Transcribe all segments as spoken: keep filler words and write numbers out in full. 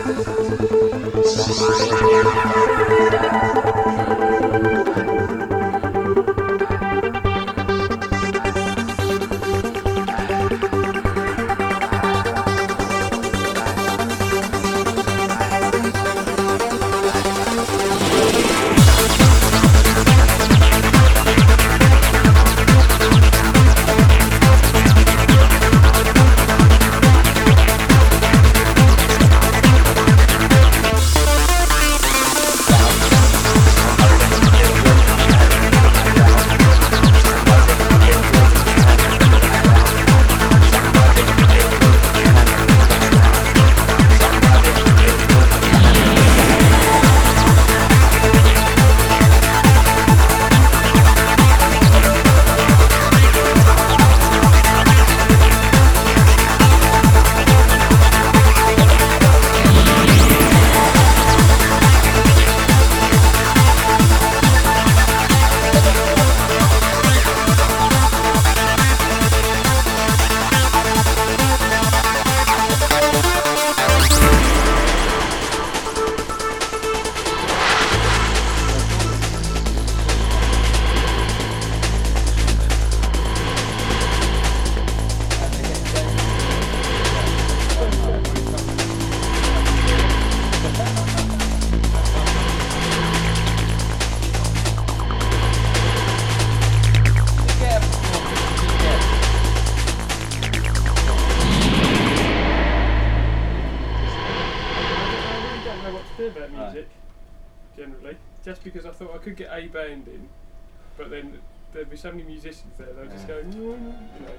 about music, right. generally, just because I thought I could get a band in, but then there'd be so many musicians there, they'll yeah. just go, you know,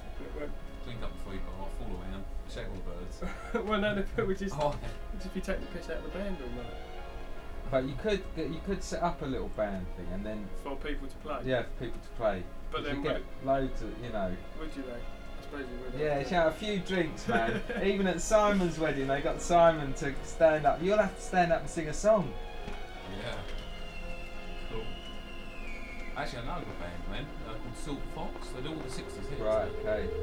clink up before you go off, fall away and check all the birds. Well, no, they would just, oh. would just be taking the piss out of the band all night. But you could you could set up a little band thing and then for people to play. Yeah, for people to play. But then you get it, loads of, you know. Would you though? I suppose you would. Yeah, you have a few drinks, man. Even at Simon's wedding, they got Simon to stand up. You'll have to stand up and sing a song. Yeah. Cool. Actually, I know a band, man, uh, called Silver Fox. They do all the sixties hits. Right. Okay.